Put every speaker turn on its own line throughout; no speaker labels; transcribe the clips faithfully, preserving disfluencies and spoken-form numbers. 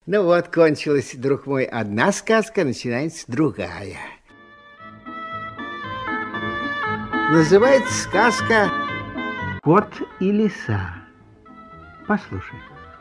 Ну вот, кончилась, друг мой, одна сказка, начинается другая. Называется сказка «Кот и лиса». Послушай.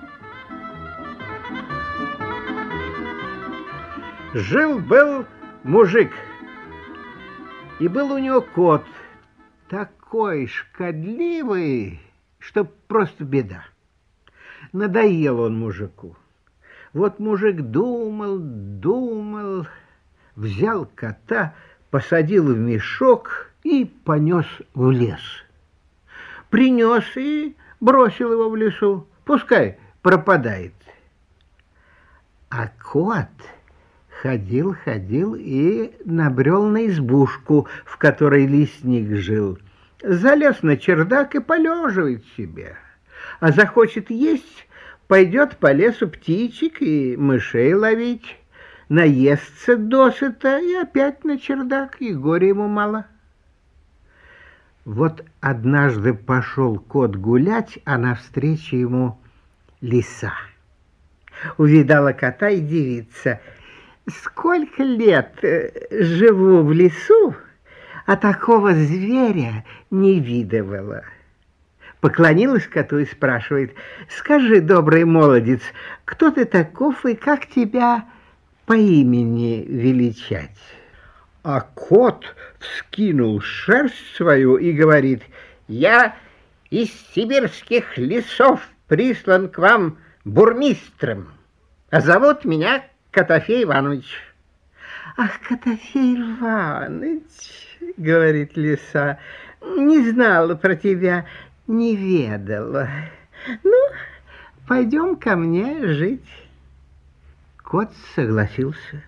Жил-был мужик, и был у него кот, такой шкодливый, что просто беда. Надоел он мужику. Вот мужик думал, думал, взял кота, посадил в мешок и понес в лес. Принес и бросил его в лесу, пускай пропадает. А кот ходил, ходил и набрел на избушку, в которой лесник жил. Залез на чердак и полеживает себе. А захочет есть, пойдет по лесу птичек и мышей ловить, наестся досыта и опять на чердак, и горя ему мало. Вот однажды пошел кот гулять, а навстречу ему лиса. Увидала кота и дивится: сколько лет живу в лесу, а такого зверя не видывала. Поклонилась коту и спрашивает: скажи, добрый молодец, кто ты таков и как тебя по имени величать? А кот вскинул шерсть свою и говорит: я из сибирских лесов прислан к вам бурмистром, а зовут меня Котофей Иванович. Ах, Котофей Иванович, говорит лиса, не знала про тебя, не ведала. Ну, пойдем ко мне жить. Кот согласился.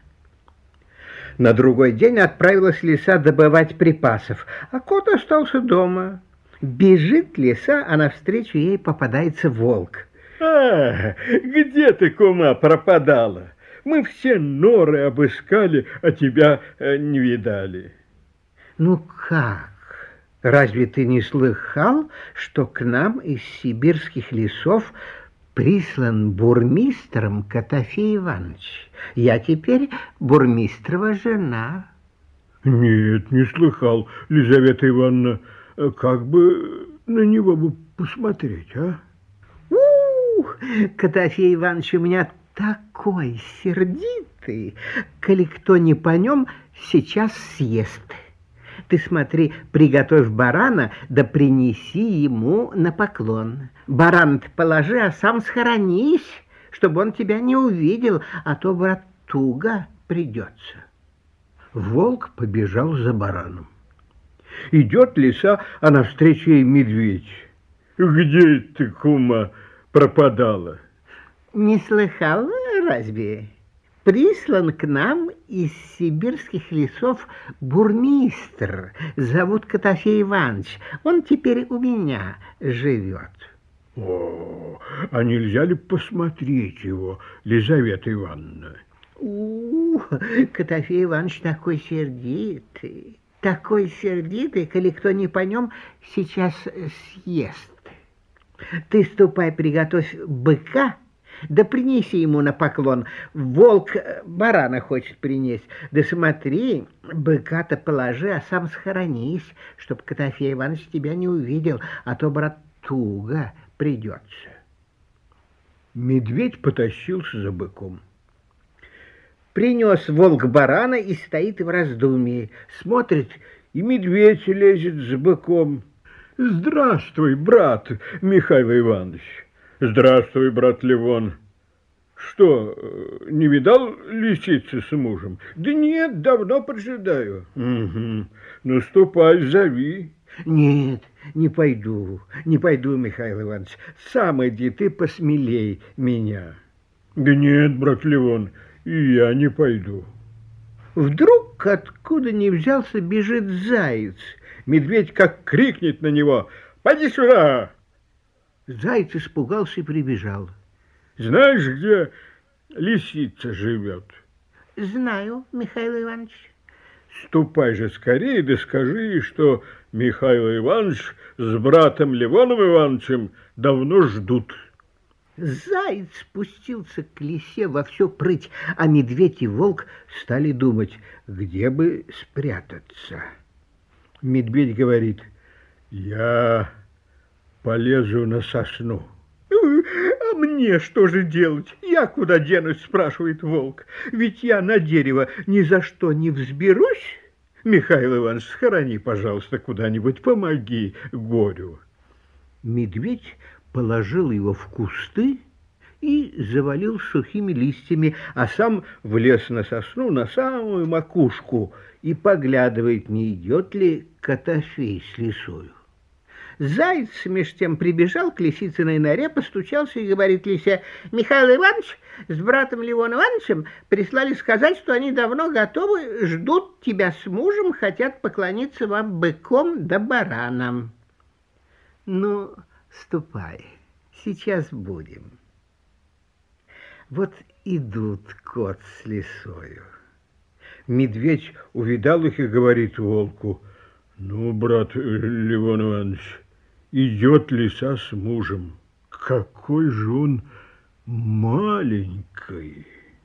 На другой день отправилась лиса добывать припасов, а кот остался дома. Бежит лиса, а навстречу ей попадается волк.
А, где ты, кума, пропадала? Мы все норы обыскали, а тебя не видали.
Ну как? Разве ты не слыхал, что к нам из сибирских лесов прислан бурмистром Котофей Иванович? Я теперь бурмистрова жена.
Нет, не слыхал, Лизавета Ивановна. Как бы на него бы посмотреть, а?
У-у-у! Котофей Иванович у меня такой сердитый, коли кто не по нем, сейчас съест. Ты смотри, приготовь барана, да принеси ему на поклон. Баран-то положи, а сам схоронись, чтобы он тебя не увидел, а то, брат, туго придется. Волк побежал за бараном.
Идет лиса, а навстречу ей медведь. Где ты, кума, пропадала?
Не слыхал, разве? Прислан к нам из сибирских лесов бурмистр, зовут Котофей Иванович. Он теперь у меня живет.
О, а нельзя ли посмотреть его, Лизавета Ивановна?
У, Котофей Иванович такой сердитый, такой сердитый, коли кто не по нем, сейчас съест. Ты ступай, приготовь быка, да принеси ему на поклон. Волк барана хочет принести. Да смотри, быка-то положи, а сам схоронись, чтоб Котофей Иванович тебя не увидел, а то, брат, туго придется.
Медведь потащился за быком.
Принес волк барана и стоит в раздумье. Смотрит,
и медведь лезет за быком. Здравствуй, брат Михаил Иванович. Здравствуй, брат Левон. Что, не видал лисицы с мужем? Да нет, давно поджидаю. Угу. Ну, ступай, зови.
Нет, не пойду, не пойду, Михаил Иванович. Сам иди, ты посмелей меня.
Да нет, брат Левон, и я не пойду.
Вдруг, откуда ни взялся, бежит заяц.
Медведь как крикнет на него: «Поди сюда!»
Заяц испугался и прибежал.
Знаешь, где лисица живет?
Знаю, Михаил Иванович.
Ступай же скорее, да скажи ей, что Михаил Иванович с братом Левоном Ивановичем давно ждут.
Заяц спустился к лисе во всю прыть, а медведь и волк стали думать, где бы спрятаться.
Медведь говорит: я полезу на сосну.
А мне что же делать? Я куда денусь, спрашивает волк. Ведь я на дерево ни за что не взберусь. Михаил Иванович, схорони, пожалуйста, куда-нибудь, помоги горю.
Медведь положил его в кусты и завалил сухими листьями, а сам влез на сосну на самую макушку и поглядывает, не идет ли Котофей с лисою. Заяц меж тем прибежал к лисицыной норе, постучался и говорит лисе: Михаил Иванович с братом Левон Ивановичем прислали сказать, что они давно готовы, ждут тебя с мужем, хотят поклониться вам быком да баранам. Ну, ступай, сейчас будем. Вот идут кот с лисою.
Медведь увидал их и говорит волку: ну, брат Левон Иванович, идет лиса с мужем. Какой же он маленький.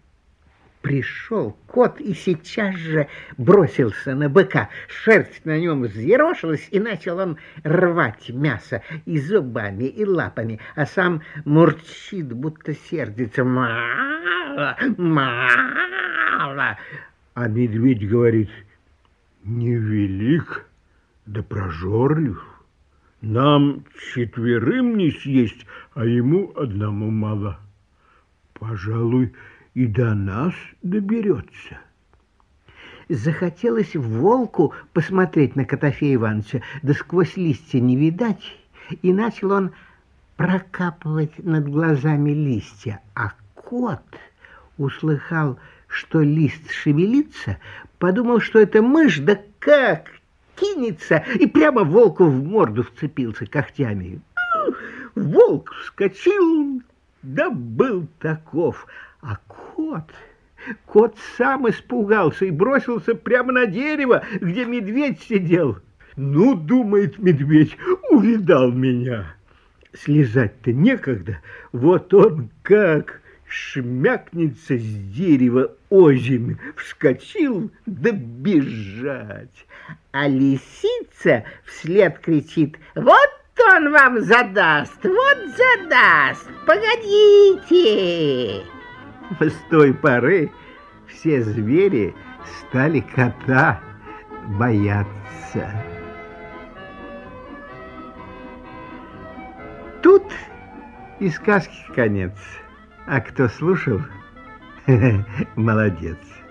Пришел кот и сейчас же бросился на быка. Шерсть на нем взъерошилась, и начал он рвать мясо и зубами, и лапами, а сам мурчит, будто сердится. Мало, мало.
А медведь говорит: невелик, да прожорлив. Нам четверым не съесть, а ему одному мало. Пожалуй, и до нас доберется.
Захотелось волку посмотреть на Котофея Ивановича, да сквозь листья не видать, и начал он прокапывать над глазами листья, а кот услыхал, что лист шевелится, подумал, что это мышь, да как кинется, и прямо волку в морду вцепился когтями. Волк вскочил, да был таков, а кот... Кот сам испугался и бросился прямо на дерево, где медведь сидел.
Ну, думает медведь, увидал меня.
Слезать-то некогда, вот он как шмякнется с дерева озимь, вскочил, да бежать. А лисица вслед кричит: вот он вам задаст, вот задаст, погодите. С той поры все звери стали кота бояться. Тут и сказки конец. А кто слушал, молодец.